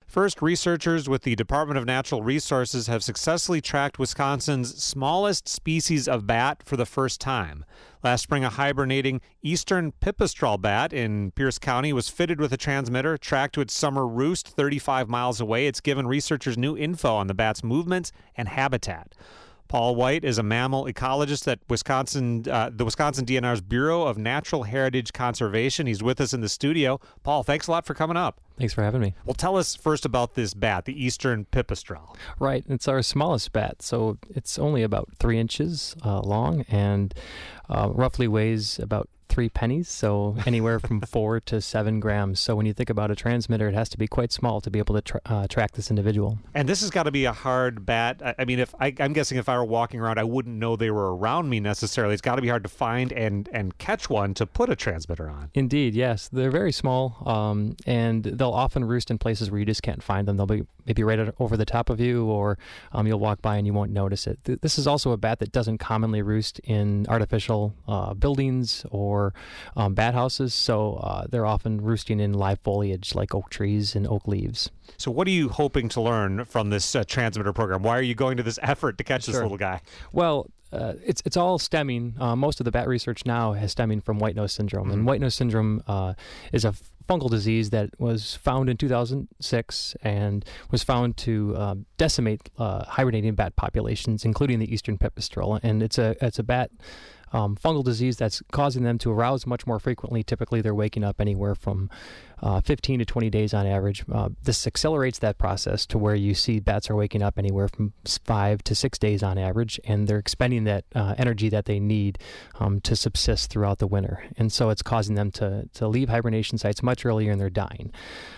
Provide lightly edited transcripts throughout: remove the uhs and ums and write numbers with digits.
First, researchers with the Department of Natural Resources have successfully tracked Wisconsin's smallest species of bat for the first time. Last spring, a hibernating eastern pipistrelle bat in Pierce County was fitted with a transmitter tracked to its summer roost 35 miles away. It's given researchers new info on the bat's movements and habitat. Paul White is a mammal ecologist at the Wisconsin DNR's Bureau of Natural Heritage Conservation. He's with us in the studio. Paul, thanks a lot for coming up. Thanks for having me. Well, tell us first about this bat, the eastern pipistrelle. Right. It's our smallest bat, so it's only about 3 inches long and roughly weighs about 3 pennies, so anywhere from 4 to 7 grams. So when you think about a transmitter, it has to be quite small to be able to track this individual. And this has got to be a hard bat. I mean, I'm guessing if I were walking around, I wouldn't know they were around me necessarily. It's got to be hard to find and catch one to put a transmitter on. Indeed, yes. They're very small, and they'll often roost in places where you just can't find them. They'll be maybe right over the top of you, or you'll walk by and you won't notice it. This is also a bat that doesn't commonly roost in artificial buildings or bat houses, so they're often roosting in live foliage like oak trees and oak leaves. So what are you hoping to learn from this transmitter program? Why are you going to this effort to catch this little guy? Well, it's all stemming. Most of the bat research now is stemming from white nose syndrome, and white nose syndrome is a fungal disease that was found in 2006 and was found to decimate hibernating bat populations, including the eastern pipistrelle. And it's a bat fungal disease that's causing them to arouse much more frequently. Typically, they're waking up anywhere from 15 to 20 days on average. This accelerates that process to where you see bats are waking up anywhere from 5 to 6 days on average, and they're expending that energy that they need to subsist throughout the winter. And so it's causing them to leave hibernation sites much earlier, and they're dying.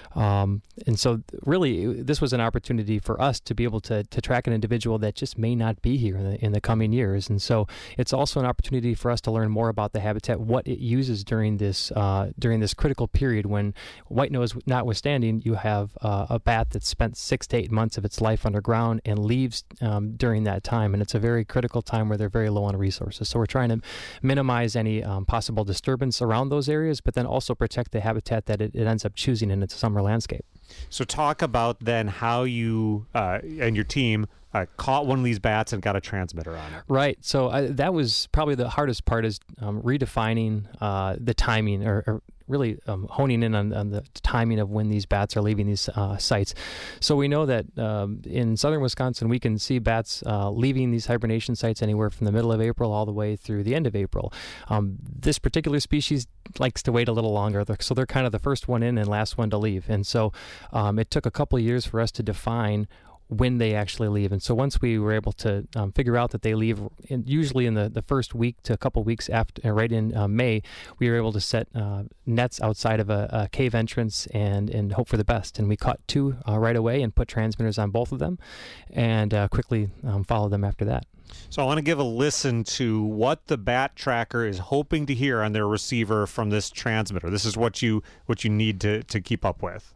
And so really, this was an opportunity for us to be able to track an individual that just may not be here in the coming years. And so it's also an opportunity for us to learn more about the habitat, what it uses during this critical period when, white nose notwithstanding, you have a bat that spent 6 to 8 months of its life underground and leaves during that time. And it's a very critical time where they're very low on resources. So we're trying to minimize any possible disturbance around those areas, but then also protect the habitat that it ends up choosing in its summer landscape. So talk about then how you and your team caught one of these bats and got a transmitter on it. Right. So that was probably the hardest part, is redefining the timing, or really honing in on the timing of when these bats are leaving these sites. So we know that in southern Wisconsin, we can see bats leaving these hibernation sites anywhere from the middle of April all the way through the end of April. This particular species likes to wait a little longer, so they're kind of the first one in and last one to leave. And so it took a couple of years for us to define when they actually leave. And so once we were able to figure out that they leave usually in the first week to a couple weeks after, right in May, we were able to set nets outside of a cave entrance and hope for the best. And we caught 2 right away and put transmitters on both of them, and quickly followed them after that. So I want to give a listen to what the bat tracker is hoping to hear on their receiver from this transmitter. This is what you need to keep up with.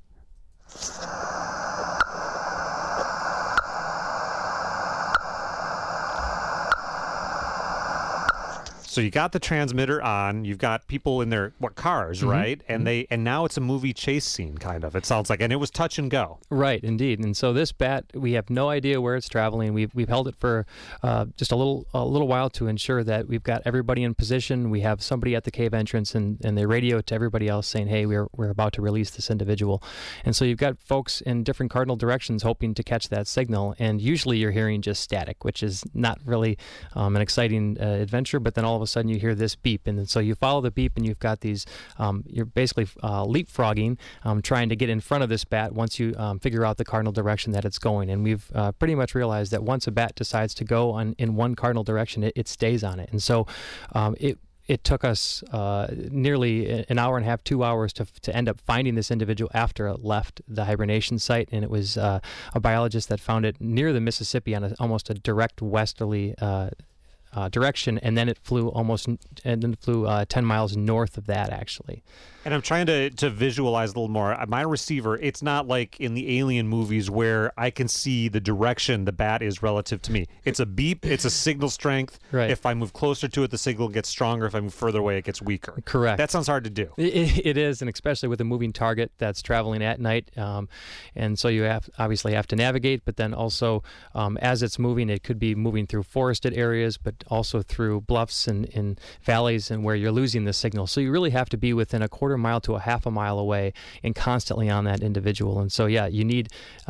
So you got the transmitter on, you've got people in their cars, right? And and now it's a movie chase scene, kind of. It sounds like, and it was touch and go. Right, indeed. And so this bat, we have no idea where it's traveling. We've held it for just a little while to ensure that we've got everybody in position. We have somebody at the cave entrance, and they radio to everybody else saying, "Hey, we're about to release this individual." And so you've got folks in different cardinal directions hoping to catch that signal. And usually you're hearing just static, which is not really an exciting adventure. But then all of a sudden you hear this beep, and so you follow the beep, and you've got these you're basically leapfrogging, trying to get in front of this bat once you figure out the cardinal direction that it's going. And we've pretty much realized that once a bat decides to go in one cardinal direction, it stays on it. And so it took us nearly an hour and a half, 2 hours to end up finding this individual after it left the hibernation site. And it was a biologist that found it near the Mississippi on almost a direct westerly direction, and then it flew 10 miles north of that, actually. And I'm trying to visualize a little more. My receiver, it's not like in the Alien movies where I can see the direction the bat is relative to me. It's a beep. It's a signal strength. Right. If I move closer to it, the signal gets stronger. If I move further away, it gets weaker. Correct. That sounds hard to do. It is, and especially with a moving target that's traveling at night. And so you obviously have to navigate, but then also as it's moving, it could be moving through forested areas, but also through bluffs and valleys and where you're losing the signal. So you really have to be within a quarter mile to a half a mile away and constantly on that individual. And so, yeah, you need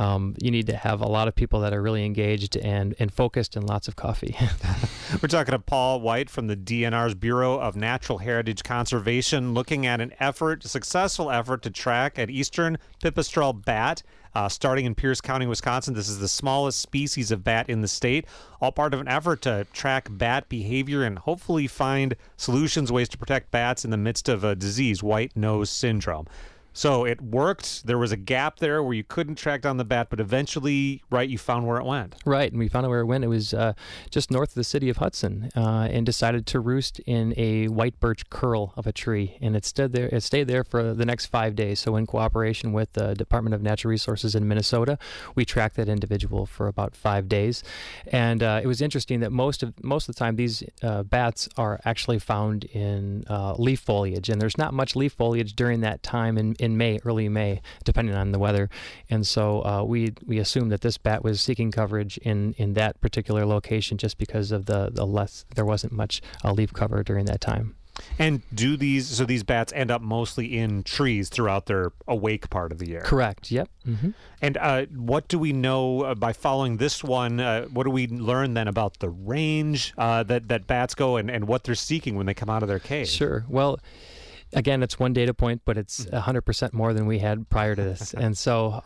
to have a lot of people that are really engaged and focused, and lots of coffee. We're talking to Paul White from the DNR's Bureau of Natural Heritage Conservation, looking at a successful effort to track an eastern pipistrelle bat. Starting in Pierce County, Wisconsin. This is the smallest species of bat in the state, all part of an effort to track bat behavior and hopefully find solutions, ways to protect bats in the midst of a disease, white nose syndrome. So it worked. There was a gap there where you couldn't track down the bat, but eventually, right, you found where it went. Right, and we found out where it went. It was just north of the city of Hudson, and decided to roost in a white birch curl of a tree, and it stayed there for the next 5 days. So in cooperation with the Department of Natural Resources in Minnesota, we tracked that individual for about 5 days, and it was interesting that most of the time these bats are actually found in leaf foliage, and there's not much leaf foliage during that time in May, early May, depending on the weather. And so we assumed that this bat was seeking coverage in that particular location just because of there wasn't much leaf cover during that time. And these bats end up mostly in trees throughout their awake part of the year? Correct, yep. Mm-hmm. And what do we know by following this one? What do we learn then about the range that bats go and what they're seeking when they come out of their cave? Sure. Well, again, it's one data point, but it's 100% more than we had prior to this. And so,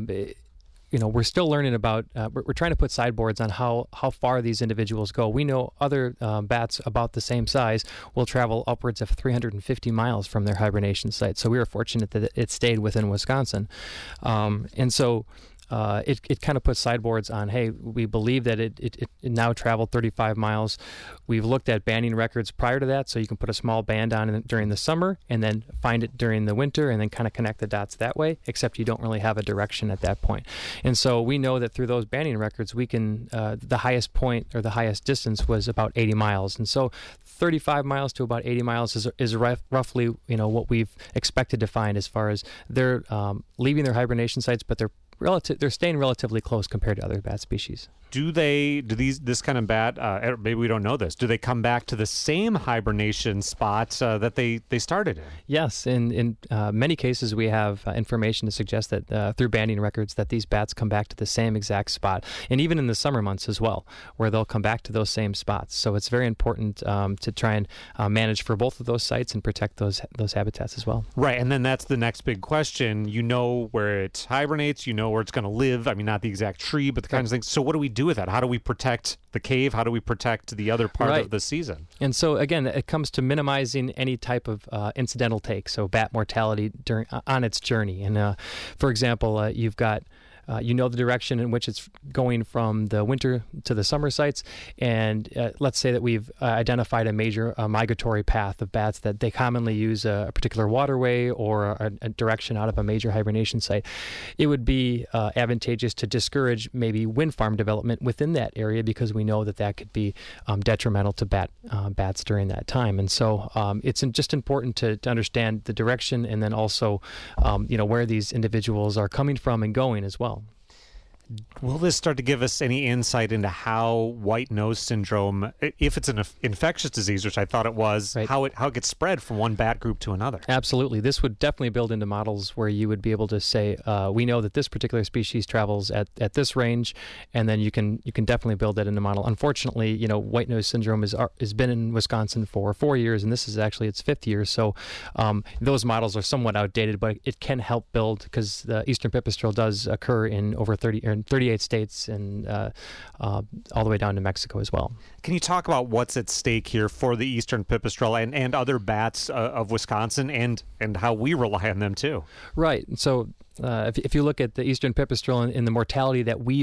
we're still learning about, we're trying to put sideboards on how far these individuals go. We know other bats about the same size will travel upwards of 350 miles from their hibernation site. So we were fortunate that it stayed within Wisconsin. And so it kind of puts sideboards on, hey, we believe that it now traveled 35 miles. We've looked at banding records prior to that, so you can put a small band on it during the summer and then find it during the winter and then kind of connect the dots that way, except you don't really have a direction at that point. And so we know that through those banding records, we can, the highest point or the highest distance was about 80 miles. And so 35 miles to about 80 miles is roughly, what we've expected to find as far as they're leaving their hibernation sites, but they're staying relatively close compared to other bat species. Do this kind of bat, maybe we don't know this, do they come back to the same hibernation spots that they started in? Yes, in many cases we have information to suggest that through banding records that these bats come back to the same exact spot, and even in the summer months as well, where they'll come back to those same spots. So it's very important to try and manage for both of those sites and protect those habitats as well. Right, and then that's the next big question. You know where it hibernates, you know where it's going to live. I mean, not the exact tree, but the kinds of things. So what do we do with that? How do we protect the cave? How do we protect the other part of the season? And so again, it comes to minimizing any type of incidental take, so bat mortality on its journey. And for example, you've got the direction in which it's going from the winter to the summer sites, and let's say that we've identified a major migratory path of bats that they commonly use a particular waterway or a direction out of a major hibernation site. It would be advantageous to discourage maybe wind farm development within that area because we know that could be detrimental to bats during that time. And so it's just important to understand the direction and then also where these individuals are coming from and going as well. Will this start to give us any insight into how white nose syndrome, if it's an infectious disease, which I thought it was, right, how it gets spread from one bat group to another? Absolutely. This would definitely build into models where you would be able to say, we know that this particular species travels at this range, and then you can definitely build that into model. Unfortunately, white nose syndrome has been in Wisconsin for 4 years, and this is actually its 5th year. So those models are somewhat outdated, but it can help build because the eastern pipistrelle does occur in over 38 states and all the way down to Mexico as well. Can you talk about what's at stake here for the eastern pipistrelle and other bats of Wisconsin and how we rely on them too? Right. So if you look at the eastern pipistrelle and the mortality that we've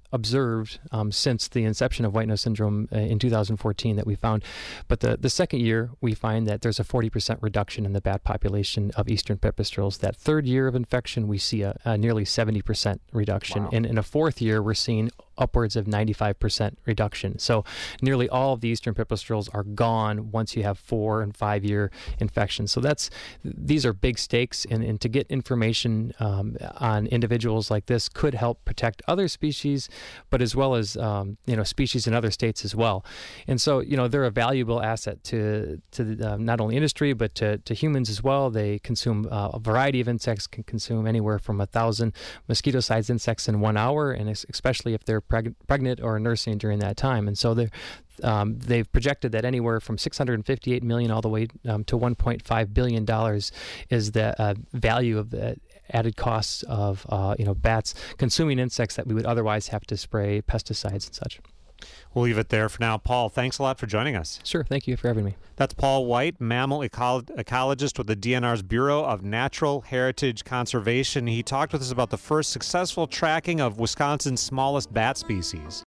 observed since the inception of white nose syndrome in 2014 that we found. But the second year, we find that there's a 40% reduction in the bat population of eastern pipistrelles. That third year of infection, we see a nearly 70% reduction. Wow. And in a fourth year, we're seeing upwards of 95% reduction. So nearly all of the eastern pipistrelles are gone once you have 4 and 5 year infections. So these are big stakes, and to get information on individuals like this could help protect other species, but as well as species in other states as well. And so they're a valuable asset to not only industry but to humans as well. They consume a variety of insects, can consume anywhere from 1,000 mosquito-sized insects in 1 hour, and especially if they're pregnant or nursing during that time. And so they've projected that anywhere from $658 million all the way to $1.5 billion is the value of the added costs of bats consuming insects that we would otherwise have to spray pesticides and such. We'll leave it there for now. Paul, thanks a lot for joining us. Sure. Thank you for having me. That's Paul White, mammal ecologist with the DNR's Bureau of Natural Heritage Conservation. He talked with us about the first successful tracking of Wisconsin's smallest bat species.